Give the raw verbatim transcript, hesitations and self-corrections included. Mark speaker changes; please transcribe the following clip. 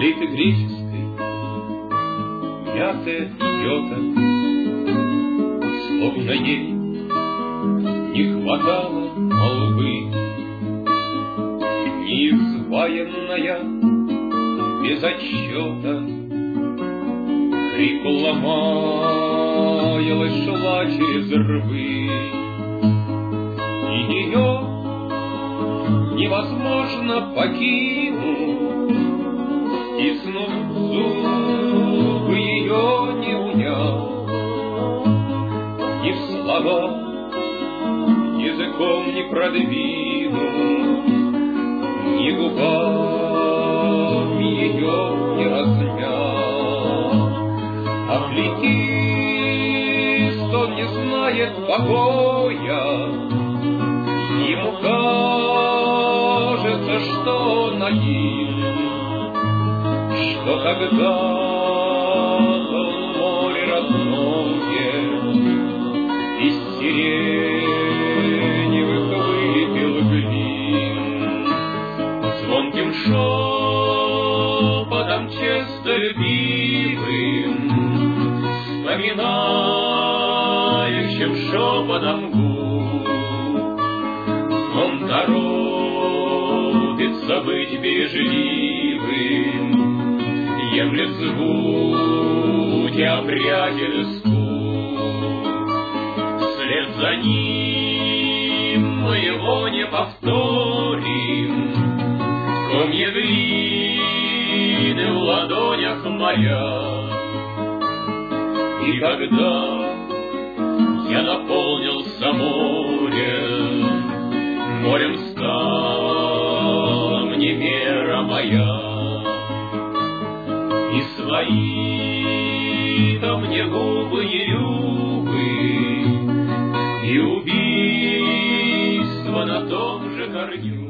Speaker 1: флейты греческой, мятая йота, словно ей не хватало молвы. Неизваянная без отчета, хрипло ломаялась, шла через рвы, и ее невозможно покинуть, стиснув зубы, ее не унять. Ни в слова языком не продвинуть, ни губами ее не размять. А флейтист, он не знает покоя, ему кажется, что он один, что когда-то море родное из сиреневых выпил глин, звонким шепотом чисто любимым, вспоминающим шепотом губ, он торопится быть бережливым, емлет звуки обрядельскую. Вслед за ним мы его не повторим, комья глины в ладонях моя. И когда я наполнился морем, морем стала мне вера моя, и свои-то мне губы не любы, и убийство на том же корню.